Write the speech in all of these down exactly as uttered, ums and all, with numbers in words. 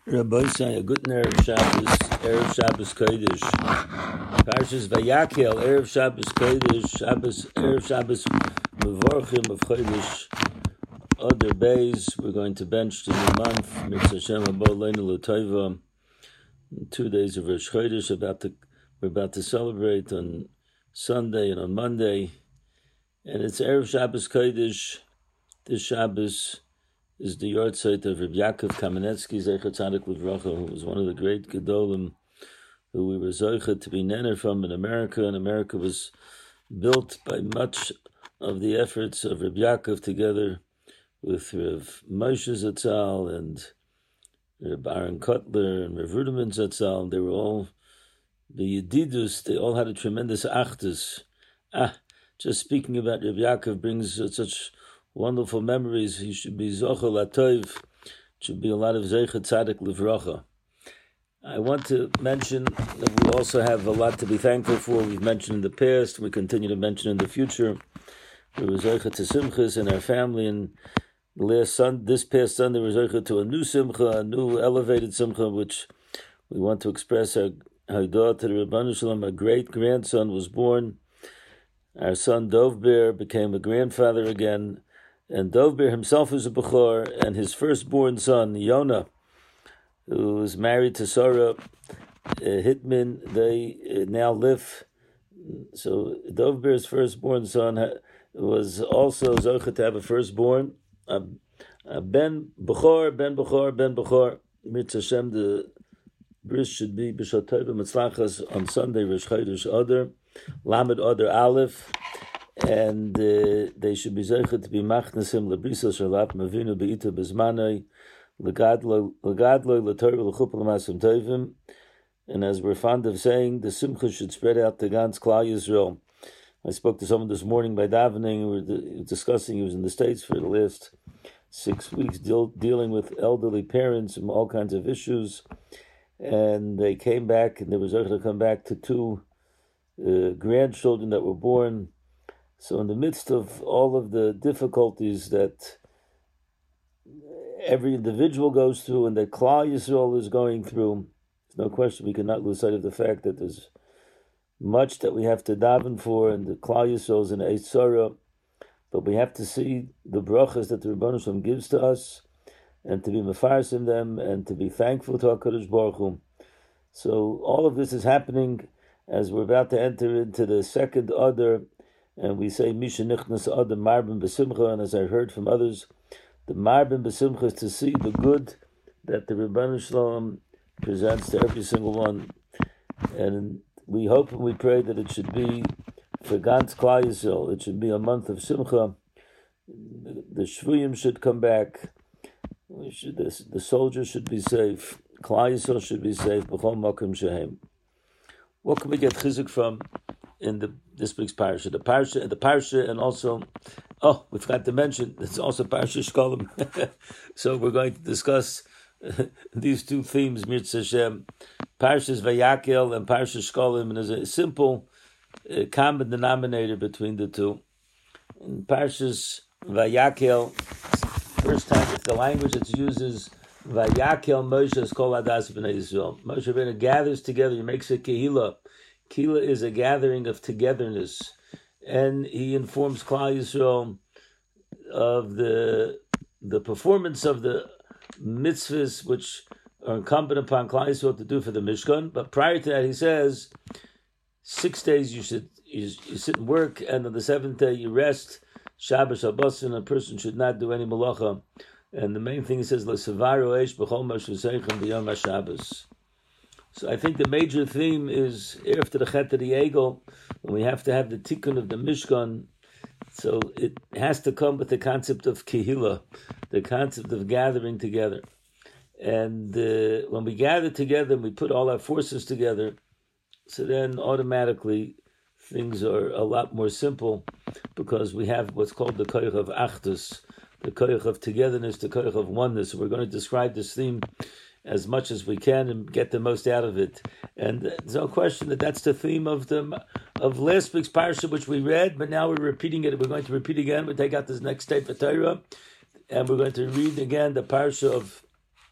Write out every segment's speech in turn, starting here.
Rabbi say a good Erev Shabbos, Erev Shabbos Kodesh. Parshas Vayakel, Erev Shabbos Kodesh, Shabbos, Erev Shabbos Mevorchim of Kodesh. Other days, we're going to bench the new month, Mitzvah Shem Abba Leinu L'Tova. Two days of Rosh Chodesh, about to, we're about to celebrate on Sunday and on Monday. And it's Erev Shabbos Kodesh. This Shabbos is the yahrzeit of Rabbi Yaakov Kamenetsky, Zecher Tzadik Livracha, who was one of the great Gedolim who we were Zocher to be Nenner from in America. And America was built by much of the efforts of Rabbi Yaakov together with Rav Moshe Zatzal and Rav Aaron Kotler and Rav Ruderman Zatzal. They were all the Yedidus, they all had a tremendous achdus. Ah, just speaking about Rabbi Yaakov brings such wonderful memories. He should be Zocher Latov. Should be a lot of Zecher Tzadik Livracha. I want to mention that we also have a lot to be thankful for. We've mentioned in the past, we continue to mention in the future. We were Zecher to Simchas in our family, and the last sun, this past Sunday, we were Zecher to a new Simcha, a new elevated Simcha, which we want to express our Haidah to the Rebbeinu Shalom. Our great grandson was born. Our son Dov Ber became a grandfather again. And Dov Ber himself is a Bechor, and his firstborn son, Yonah, who is married to Sarah uh, Hitman, they uh, now live. So Dov Ber's firstborn son ha- was also Zocher to have a firstborn, a, a Ben Bechor, Ben Bechor, Ben Bechor. Mitzvah Hashem, the bris should be B'shot Tova Mitzlachas on Sunday, Rosh Chodesh Adar, Lamed Adar Aleph. And uh, they should be zeicher to be machnesim lebrisa shalap mavinu beita bezmanei legadlo legadlo letorah lechupel masim tovim. And as we're fond of saying, the simcha should spread out to Gans Klal Yisrael. I spoke to someone this morning by davening. We were discussing. He was in the States for the last six weeks, deal, dealing with elderly parents and all kinds of issues. And they came back, and they were zeicher to come back to two uh, grandchildren that were born. So in the midst of all of the difficulties that every individual goes through and that Klal Yisrael is going through, there's no question we cannot lose sight of the fact that there's much that we have to daven for, and the Klal Yisrael is in Eitz Sarah, but we have to see the brachas that the Rebbeinu Shalom gives to us, and to be mefaris in them, and to be thankful to HaKadosh Baruch Hu. So all of this is happening as we're about to enter into the second Adar. And we say, Misha Nichnas Adam Marbin B'Simcha, and as I heard from others, the Marbin B'Simcha is to see the good that the Rebbeinu Shalom presents to every single one. And we hope and we pray that it should be for Gans Klal Yisrael. It should be a month of Simcha. The Shvuyim should come back. We should, the, the soldiers should be safe. Klal Yisrael should be safe. B'chol Makom Shehem. What can we get chizuk from in the this week's parsha? The parsha, the parsha, and also, oh, we forgot to mention, it's also parsha Shkolim. So we're going to discuss uh, these two themes, Mitzvah Hashem, parshas Vayakel and parsha Shkolim, and there's a simple uh, common denominator between the two. In parshas Vayakel, first time it's the language that's used is Vayakel Moshe Kol Adas B'nai Yisrael. Moshe Rabbeinu gathers together, he makes a kehillah. Kehillah is a gathering of togetherness, and he informs Klal Yisrael of the the performance of the mitzvahs which are incumbent upon Klal Yisrael to do for the Mishkan. But prior to that, he says, six days you should you, you sit and work, and on the seventh day you rest. Shabbos, Shabbos, and a person should not do any malacha. And the main thing he says, L'sevaru eish b'chol ma sheseichem b'yom haShabbos. So I think the major theme is after the Chet of the Egel, when we have to have the tikkun of the Mishkan. So it has to come with the concept of kehillah, the concept of gathering together. And uh, when we gather together and we put all our forces together, so then automatically things are a lot more simple, because we have what's called the koich of achdus, the koich of togetherness, the koich of oneness. So we're going to describe this theme as much as we can and get the most out of it. And there's no question that that's the theme of the of last week's parsha, which we read, but now we're repeating it. We're going to repeat again. We take out this next state for Torah, and we're going to read again the parsha of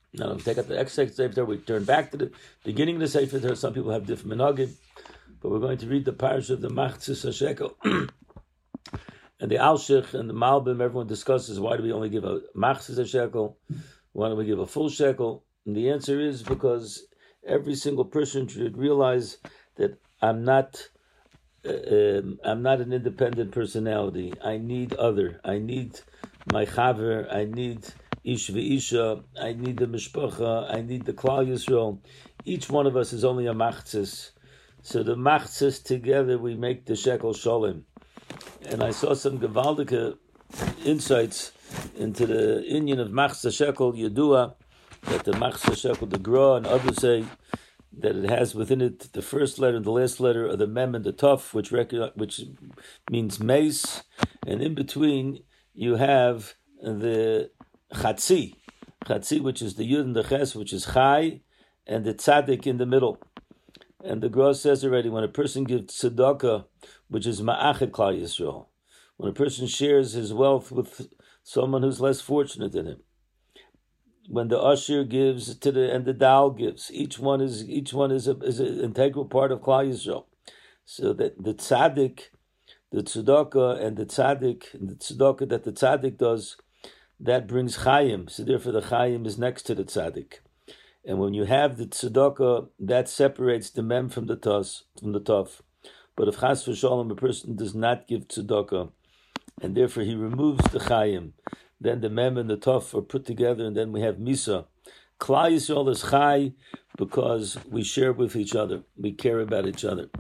Now, we take out the extract Sefer Torah, we turn back to the beginning of the Sefer Torah. Some people have different minhagim, but we're going to read the parsha of the Machzis HaShekel. And the Alshich and the Malbim, everyone discusses, why do we only give a Machzis HaShekel? Why don't we give a full shekel? And the answer is because every single person should realize that I'm not uh, um, I'm not an independent personality. I need other. I need my chaver. I need ish v'isha. I need the mishpacha. I need the Klal Yisrael. Each one of us is only a machzis. So the machzis together we make the shekel shalom. And I saw some gewaldige insights into the Indian of machzis shekel Yedua, that the machzis shekel, the Gra, and others say that it has within it the first letter and the last letter of the mem and the tuf, which rec- which means mace, and in between you have the chatzi, chatzi, which is the yud and the ches, which is chai, and the tzaddik in the middle. And the Gra says already, when a person gives tzedakah, which is ma'achet Klal Yisrael, when a person shares his wealth with someone who's less fortunate than him, when the usher gives to the and the dal gives, each one is each one is a, is an integral part of Klal Yisrael. So that the tzaddik, the tzedakah, and the tzaddik, and the tzedakah that the tzaddik does, that brings chayim. So therefore, the chayim is next to the tzaddik. And when you have the tzedakah, that separates the mem from the tus, from the tuf. But if chas v'shalom, a person does not give tzedakah, and therefore he removes the chayim, then the mem and the tuf are put together, and then we have misa. Klal Yisrael is chai because we share with each other, we care about each other.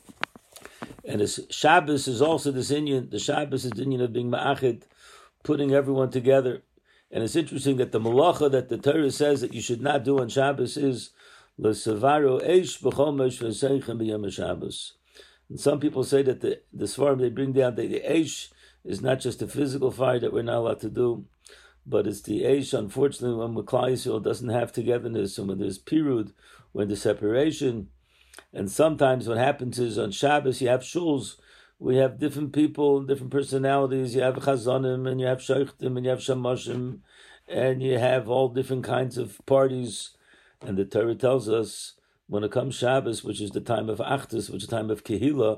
And as Shabbos is also this Inyan, the Shabbos is the Inyan of being ma'achid, putting everyone together. And it's interesting that the malacha that the Torah says that you should not do on Shabbos is l'savaro eish b'chomesh v'seichem b'yom Shabbos. And some people say that the the svarim they bring down that the eish is not just a physical fire that we're not allowed to do, but it's the eish. Unfortunately, when Klal Yisrael doesn't have togetherness, and when there's pirud, when there's separation, and sometimes what happens is on Shabbos you have shuls. We have different people, different personalities. You have chazanim, and you have shaykhtim, and you have shamashim, and you have all different kinds of parties. And the Torah tells us, when it comes Shabbos, which is the time of Achdus, which is the time of Kehillah,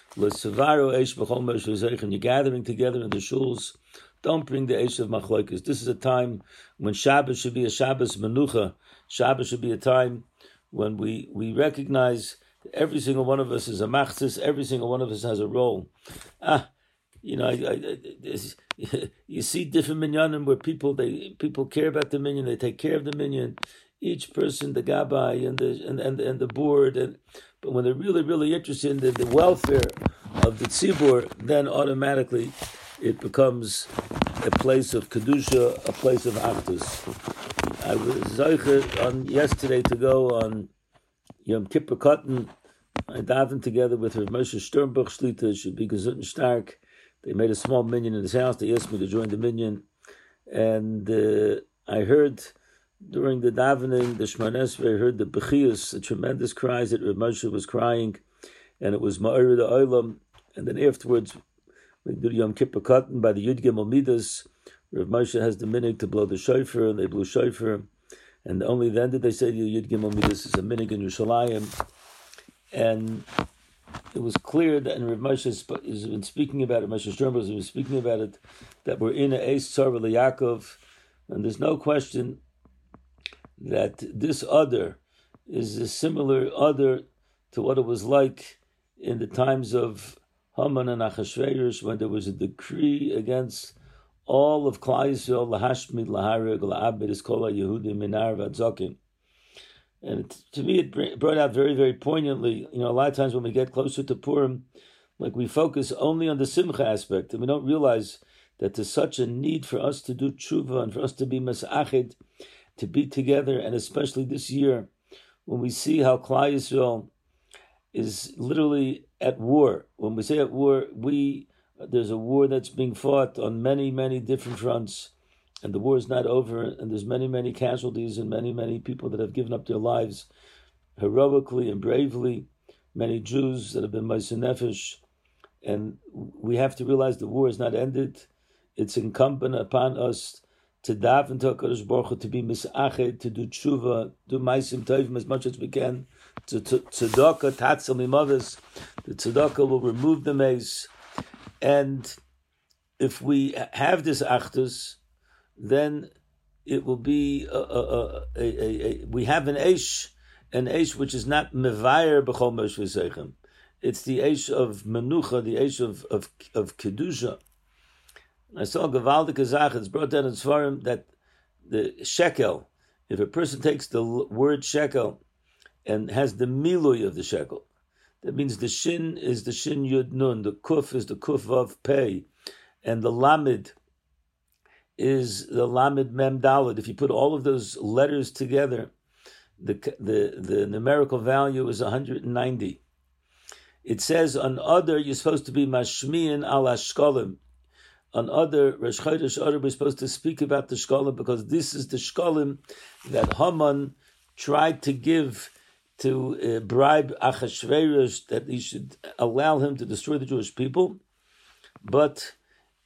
and you're gathering together in the shuls, don't bring the Eish of Machlokes. This is a time when Shabbos should be a Shabbos Menucha. Shabbos should be a time when we, we recognize every single one of us is a machzis. Every single one of us has a role. Ah, you know, I, I, I, you see different minyanim where people they people care about the minyan. They take care of the minyan. Each person, the gabbai and the and, and, and the board, and but when they're really really interested in the, the welfare of the tzibur, then automatically it becomes a place of kedusha, a place of achdus. I was zeicher on yesterday to go on Yom Kippur Cotton. I davened together with Rav Moshe Sternbuch Shlita, should be gesund and stark. They made a small minyan in his house. They asked me to join the minyan. And uh, I heard during the davening, the Shemona Esrei, I heard the Bechiyas, the tremendous cries that Rav Moshe was crying. And it was Ma'ir the Olam. And then afterwards, we do Yom Kippur Cotton by the Yud Gimel Midas. Rav Moshe has the minig to blow the shofar, and they blew shofar. And only then did they say the Yud Gimel Midas is a minig in Yerushalayim. And it was clear that, and Rav Moshe has been speaking about it, Moshe Sternbuch has been speaking about it, that we're in a Eis Tzara L'Yaakov, and there's no question that this other is a similar other to what it was like in the times of Haman and Achashverosh, when there was a decree against all of Klal Yisrael, lahashmid, lahareg, laabed, is kol ha-Yehudim, minar v'adzokim. And it, to me, it brought out very, very poignantly. You know, a lot of times when we get closer to Purim, like we focus only on the simcha aspect, and we don't realize that there's such a need for us to do tshuva and for us to be mas'achid, to be together, and especially this year, when we see how Klal Yisrael is literally at war. When we say at war, we there's a war that's being fought on many, many different fronts, and the war is not over, and there's many, many casualties and many, many people that have given up their lives heroically and bravely, many Jews that have been Moshe Nefesh, and we have to realize the war is not ended. It's incumbent upon us to daven to HaKadosh Baruch Hu, to be misached, to do tshuva, do ma'asim tovim as much as we can, to tzedakah, tatzal mimavis. The tzedakah will remove the mace, and if we have this achdus, then it will be a, a, a, a, a, we have an eish, an eish which is not mevayer b'chol moshe v'seichem. It's the eish of menucha, the eish of of, of kedusha. I saw Gavaldik Azach, it's brought down in Svarim that the shekel, if a person takes the word shekel and has the milui of the shekel, that means the shin is the shin yud nun, the kuf is the kuf vav pei, and the lamed is the lamed mem daled. If you put all of those letters together, the the, the numerical value is one hundred ninety. It says on other, you're supposed to be mashmiin al ashkolim. On other, Rosh Chodesh Adar, we're supposed to speak about the shkolim because this is the shkolim that Haman tried to give to uh, bribe Achashverosh that he should allow him to destroy the Jewish people. But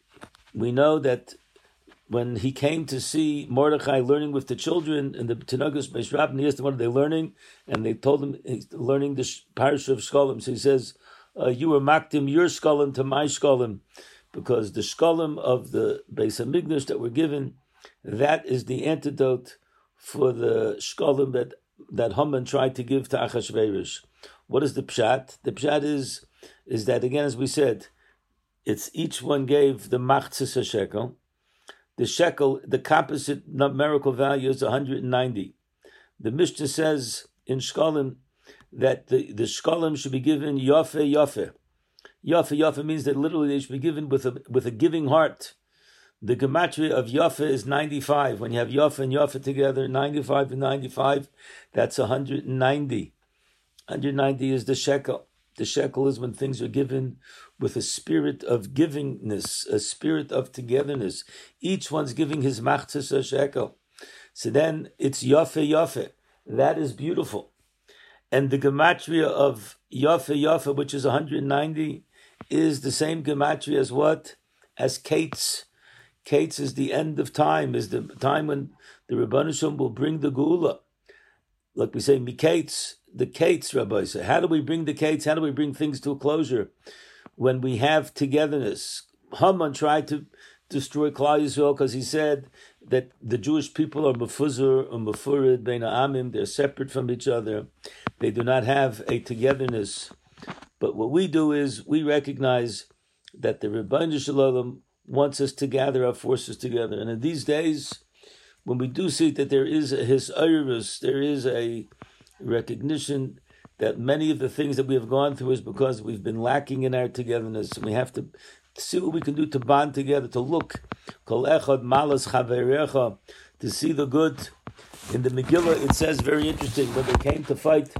we know that when he came to see Mordechai learning with the children in the Tanakos Beis Rabbin, he asked them, what are they learning? And they told him he's learning the Parsha of Shkolim. So he says, uh, you were makdim your shkolim to my shkolim, because the shkolim of the Beis HaMikdash that were given, that is the antidote for the shkolim that, that Haman tried to give to Achashverosh. What is the pshat? The pshat is, is that, again, as we said, it's each one gave the machzis shekel. The shekel, the composite numerical value is one hundred ninety. The Mishnah says in shkolim that the, the shkolim should be given yofe yofe. Yofe yofe means that literally they should be given with a with a giving heart. The gematria of yofe is ninety-five. When you have yofe and yofe together, ninety-five and ninety-five, that's one hundred ninety. one hundred ninety is the shekel. The shekel is when things are given with a spirit of givingness, a spirit of togetherness. Each one's giving his machzis a shekel. So then it's yofe yofe. That is beautiful. And the gematria of yofe yofe, which is one hundred ninety, is the same gematria as what? As Kates. Kates is the end of time, is the time when the Rebbeinu Shalom will bring the Geula. Like we say, Mikates, the Kates, Rabbi. So how do we bring the Kates? How do we bring things to a closure? When we have togetherness. Haman tried to destroy Klal Yisrael because he said that the Jewish people are mefuzur or mefurid bein ha'amim. They're separate from each other. They do not have a togetherness. But what we do is we recognize that the Rebbeinu Shalom wants us to gather our forces together. And in these days, when we do see that there is a hisayrus, there is a recognition that many of the things that we have gone through is because we've been lacking in our togetherness, and we have to see what we can do to bond together, to look, kol echad malas chaverecha, to see the good. In the Megillah, it says very interesting, when they came to fight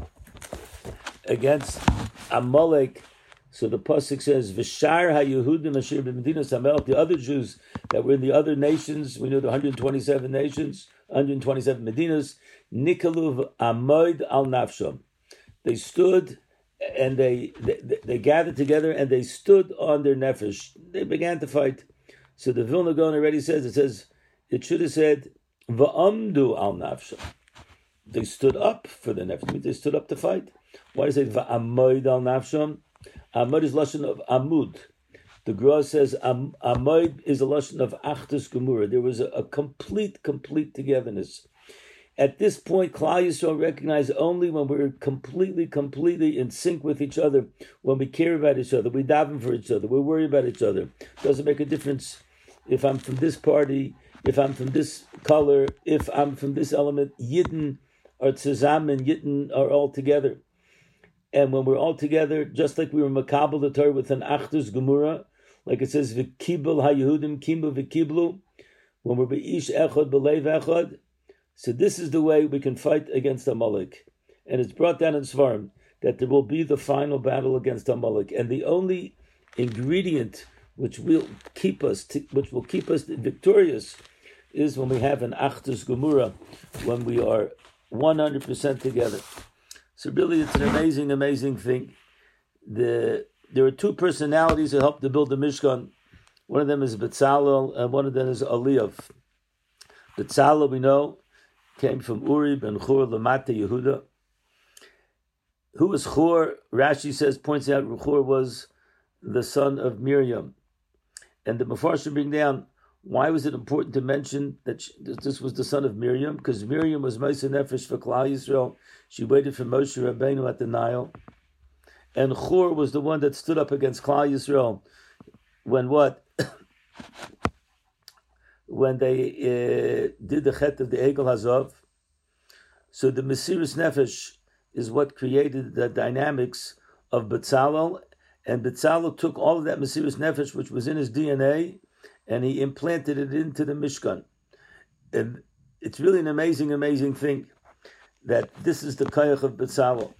against Amalek, so the pasuk says, "V'shar haYehudim asher b'medinas hamelech." The other Jews that were in the other nations, we know the one hundred twenty-seven nations, one hundred twenty-seven medinas, nikalu amoid al nafsham. They stood and they, they they gathered together and they stood on their nefesh. They began to fight. So the Vilna Gaon already says, it says, it should have said, "Va'amdu al nafsham." They stood up for the nefesh. I mean, they stood up to fight. Why does it say va'amoid al nafsham? Amud is lashon of amud. The Gra says Am, amud is a lashon of achdus gemura. There was a, a complete, complete togetherness. At this point, Klal Yisrael recognized only when we're completely, completely in sync with each other, when we care about each other, we daven for each other, we worry about each other. Doesn't make a difference if I'm from this party, if I'm from this color, if I'm from this element. Yidden or tzazamen, Yidden are all together. And when we're all together, just like we were makabel the Torah with an achdus gemura, like it says, v'kibel haYehudim kimbu v'kiblu, when we're be'ish echad b'leiv echad. So this is the way we can fight against Amalek. And it's brought down in Svarim that there will be the final battle against Amalek. And the only ingredient which will keep us, t- which will keep us victorious, is when we have an achdus gemura, when we are one hundred percent together. So really, it's an amazing, amazing thing. The there are two personalities that help to build the Mishkan. One of them is Betzalel, and one of them is Eliyav. Betzalel, we know, came from Uri ben Chur Lamate Yehuda. Who was Chur? Rashi says, points out, Chur was the son of Miriam. And the Mefarshim bring down, why was it important to mention that she, this was the son of Miriam? Because Miriam was Moshe Nefesh for Klal Yisrael. She waited for Moshe Rabbeinu at the Nile. And Chur was the one that stood up against Klal Yisrael when what? when they uh, did the Chet of the Egel Hazov. So the Mesiris Nefesh is what created the dynamics of Betzalel. And Betzalel took all of that Mesiris Nefesh, which was in his D N A, and he implanted it into the Mishkan. And it's really an amazing, amazing thing that this is the Kayach of Betzalel.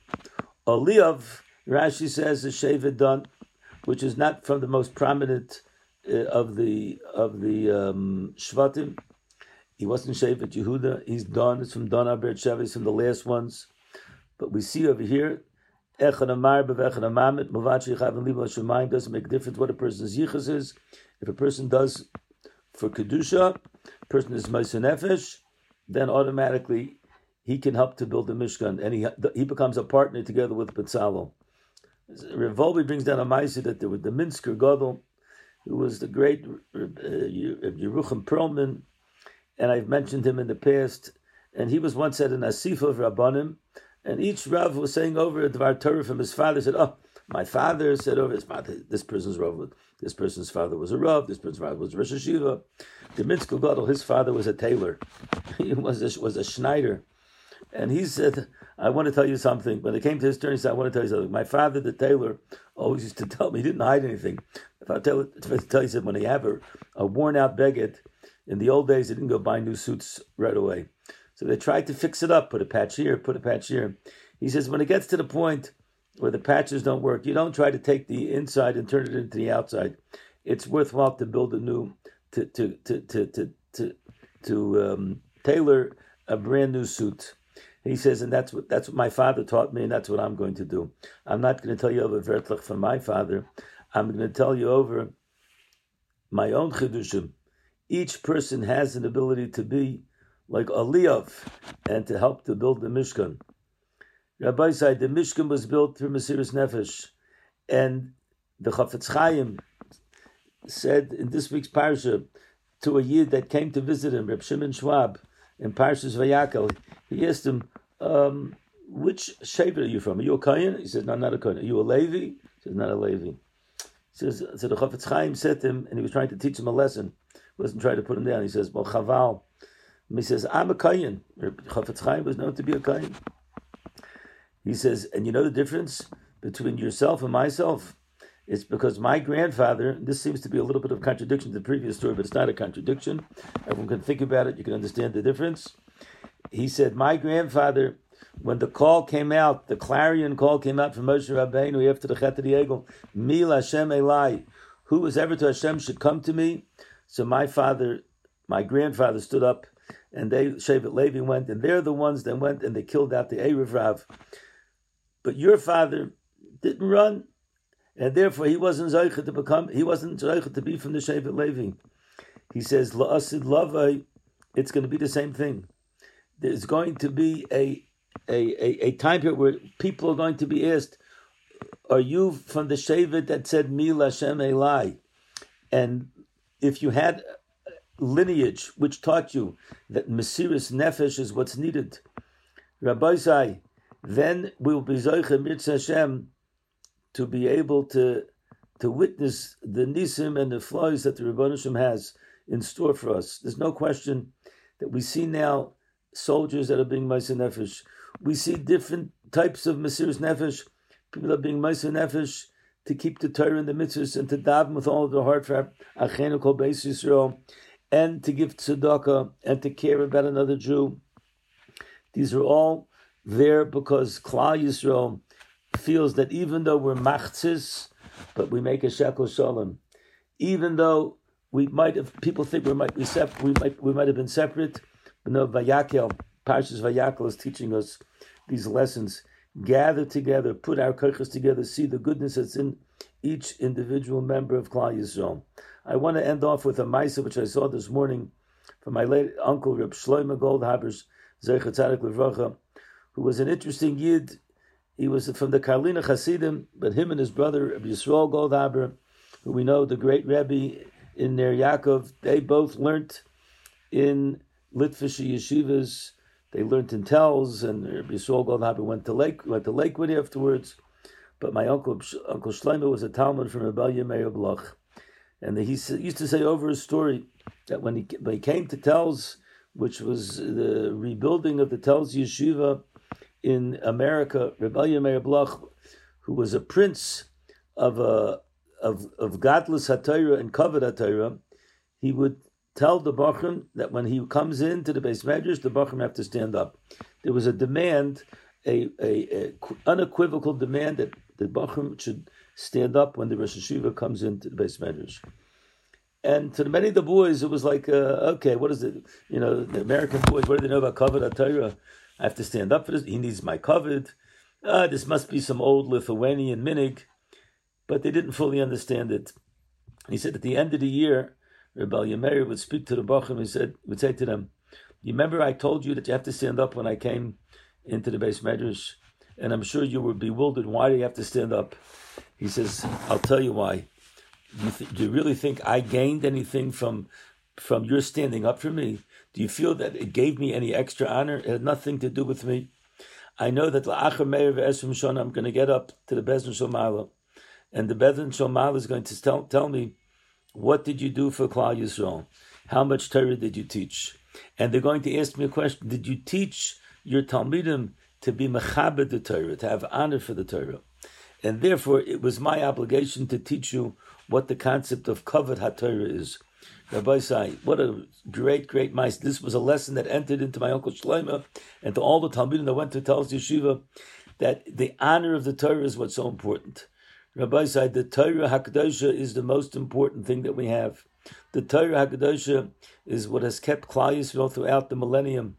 Eliav, Rashi says, is Shevet Dan, which is not from the most prominent uh, of the of the um, Shvatim. He wasn't Shevet Yehuda. He's Dan. It's from Dan Aber Sheva. He's from the last ones. But we see over here, Echad Amar B'Echad Amamit Movat Shechav and Libo Shemayim doesn't make a difference what a person's yichus is. If a person does for kedusha, a person is Moshe Nefesh, then automatically he can help to build the Mishkan, and he he becomes a partner together with Betzalel. Rav Wolbe brings down a ma'aseh that there was the Minsker Gadol, who was the great uh, Yerucham Perlman, and I've mentioned him in the past, and he was once at an Asifa of Rabbanim, and each Rav was saying over a Dvar Torah from his father, said, oh, my father said over his father, this person's Rav, this person's father was a Rav, this person's father was Rosh Hashiva. The Minsker Gadol, his father was a tailor. He was a, was a Schneider. And he said, I want to tell you something. When it came to his turn, he said, I want to tell you something. My father, the tailor, always used to tell me, he didn't hide anything. If I tell, if I tell you, he said, when he have a, a worn-out beged, in the old days, they didn't go buy new suits right away. So they tried to fix it up, put a patch here, put a patch here. He says, when it gets to the point where the patches don't work, you don't try to take the inside and turn it into the outside. It's worthwhile to build a new, to to to to to to, to um, tailor a brand new suit. He says, and that's what that's what my father taught me, and that's what I'm going to do. I'm not going to tell you over Vertlach from my father. I'm going to tell you over my own chidushim. Each person has an ability to be like Eliav and to help to build the Mishkan. Rabbi said the Mishkan was built through Mesiris Nefesh, and the Chafetz Chaim said in this week's parsha to a Yid that came to visit him, Reb Shimon Schwab, in Parshas Vayakel, he asked him, um, which Shevet are you from? Are you a Kohen? He says, no, not a Kohen. Are you a Levi? He says, not a Levi. He says, so the Chafetz Chaim said to him, and he was trying to teach him a lesson. He wasn't trying to put him down. He says, well, Chaval. And he says, I'm a Kohen. Chafetz Chaim was known to be a Kohen. He says, and you know the difference between yourself and myself? It's because my grandfather, this seems to be a little bit of contradiction to the previous story, but it's not a contradiction. Everyone can think about it. You can understand the difference. He said, my grandfather, when the call came out, the clarion call came out from Moshe Rabbeinu after the Chet of the Egel, Mil Hashem Elai, who was ever to Hashem should come to me. So my father, my grandfather stood up, and they, Shevet Levi went, and they're the ones that went and they killed out the Erev Rav. But your father didn't run. And therefore, he wasn't zeicha to become. He wasn't zeicha to be from the Shevet Levi. He says, "La'asid lavai." It's going to be the same thing. There's going to be a a, a a time period where people are going to be asked, "Are you from the Shevet that said Mil Hashem Elai?" And if you had lineage which taught you that Mesiris Nefesh is what's needed, Rabbi Zai, then we will be zeicha Mitzvah Hashem to be able to to witness the nisim and the flaws that the Rebbeinu Shem has in store for us. There's no question that we see now soldiers that are being Moshe Nefesh. We see different types of Mesiris Nefesh. People are being Moshe Nefesh to keep the Torah and the mitzvahs and to daven with all of their heart for Achenu Kol Beis Yisrael, and to give tzedakah and to care about another Jew. These are all there because Klal Yisrael feels that even though we're machtzis, but we make a shekel shalom. Even though we might have, people think we might be separate, we might we might have been separate, but no, Vayakel, Parshas Vayakel is teaching us these lessons. Gather together, put our kochos together, see the goodness that's in each individual member of Klal Yisrael. I want to end off with a ma'aseh which I saw this morning from my late uncle Reb Shlomo Goldhaber's Zecher Tzadik Levracha, who was an interesting Yid. He was from the Karliner Hasidim, but him and his brother Reb Yisrael Goldhaber, who we know the great Rebbe in Ner Yaakov, they both learnt in Litvish yeshivas. They learnt in Telz, and Reb Yisrael Goldhaber went to Lake went to Lakewood afterwards. But my uncle Uncle Shlomo was a Talmud from Rebellion Meir Bloch, and he used to say over his story that when he when he came to Telz, which was the rebuilding of the Telz yeshiva in America, Rebellion Meir Bloch, who was a prince of a of of godless HaTorah and Kavod HaTorah, he would tell the Bachrim that when he comes into the Beis Medrash, the Bachrim have to stand up. There was a demand, a, a, a unequivocal demand that the Bachrim should stand up when the Rosh Hashiva comes into the Beis Medrash. And to many of the boys, it was like, uh, okay, what is it? You know, the American boys, what do they know about Kavod HaTorah? I have to stand up for this. He needs my Kavod. Uh, this must be some old Lithuanian minig. But they didn't fully understand it. He said at the end of the year, Rebbe Meir would speak to the Bachrim. He said, would say to them, "You remember I told you that you have to stand up when I came into the Beis Medrash, and I'm sure you were bewildered. Why do you have to stand up?" He says, "I'll tell you why. Do you, th- do you really think I gained anything from from your standing up for me? Do you feel that it gave me any extra honor? It had nothing to do with me. I know that la'achar meir ve'esrim shana, I'm going to get up to the Bezdin Shomala, and the Bezdin Shomala is going to tell, tell me, what did you do for Klal Yisrael? How much Torah did you teach? And they're going to ask me a question. Did you teach your Talmidim to be mechabed the Torah, to have honor for the Torah? And therefore, it was my obligation to teach you what the concept of Kavod HaTorah is." Rabbi Sai, what a great, great mice. This was a lesson that entered into my uncle Shlomo and to all the Talmidim that went to Telz Yeshiva, that the honor of the Torah is what's so important. Rabbi said the Torah HaKadosha is the most important thing that we have. The Torah HaKadosha is what has kept Klal Yisrael throughout the millennium.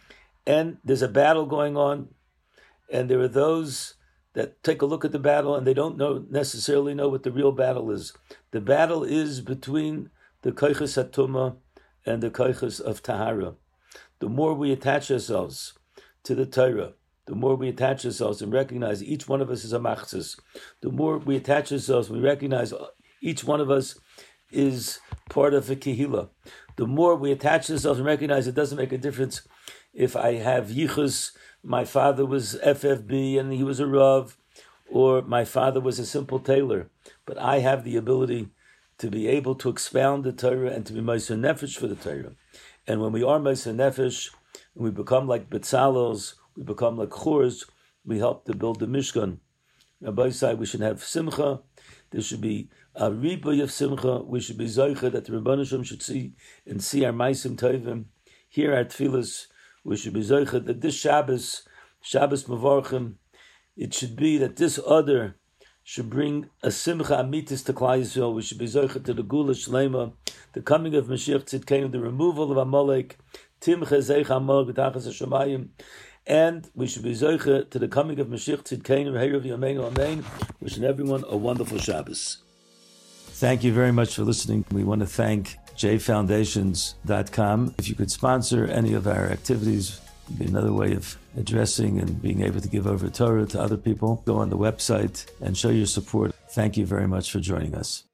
And there's a battle going on, and there are those that take a look at the battle and they don't know necessarily know what the real battle is. The battle is between the Koiches HaTumah and the Koiches of Tahara. The more we attach ourselves to the Torah, the more we attach ourselves and recognize each one of us is a machzis, the more we attach ourselves, we recognize each one of us is part of a kehillah. The more we attach ourselves and recognize it doesn't make a difference if I have yichus, my father was F F B and he was a Rav, or my father was a simple tailor, but I have the ability to be able to expound the Torah and to be Moshe Nefesh for the Torah. And when we are Moshe Nefesh, and we become like Betzalels, we become like Churs, we help to build the Mishkan. Rabbi said we should have Simcha, there should be a riboy of Simcha, we should be Zoicha, that the Rebbeinu Shem should see and see our Maisim Tovim, hear our Tfilas, we should be Zoicha, that this Shabbos, Shabbos Mevorchim, it should be that this other should bring a simcha amitis to Klal Yisrael. We should be zocher to the Gula Shlema, the coming of Mashiach Tzidkenu, the removal of Amalek, Timcha Zeich Amalek B'tachas HaShamayim, and we should be zocher to the coming of Mashiach Tzidkenu, Heirav Yameinu Amen. Wishing everyone a wonderful Shabbos. Thank you very much for listening. We want to thank j foundations dot com. If you could sponsor any of our activities, it'd be another way of addressing and being able to give over Torah to other people. Go on the website and show your support. Thank you very much for joining us.